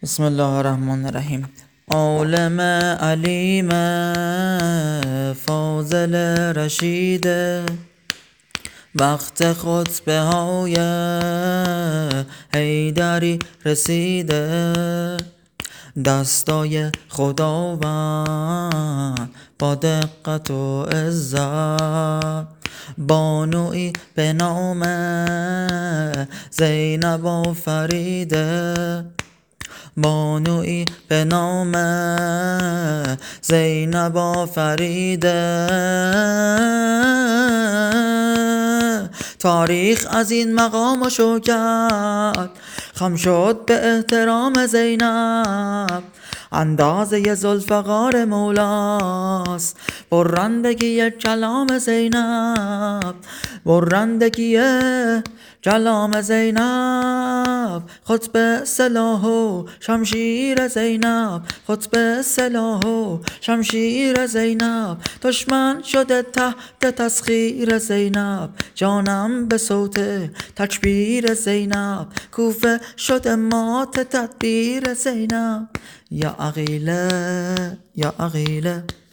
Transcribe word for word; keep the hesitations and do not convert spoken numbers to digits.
بسم الله الرحمن الرحیم. عالم علیم فاضل رشید، وقت خطبه های حیدری رسیده. دستای خداوند با دقت و عزت، بانوی به نام زینب آفریده. بانوی به نام زینب آفریده. تاریخ از این مقام و شوکت خم شد به احترام زینب. اندازه ذوالفقار مولاست برندگی کلام زینب. برندگی کلام زینب، خطبه سلاح و شمشیر زینب. خطبه سلاح و شمشیر زینب، دشمن شده تحت تسخیر زینب. جانم به صوت تکبیر زینب، کوفه شده مات تدبیر زینب. یا عقیله یا عقیله.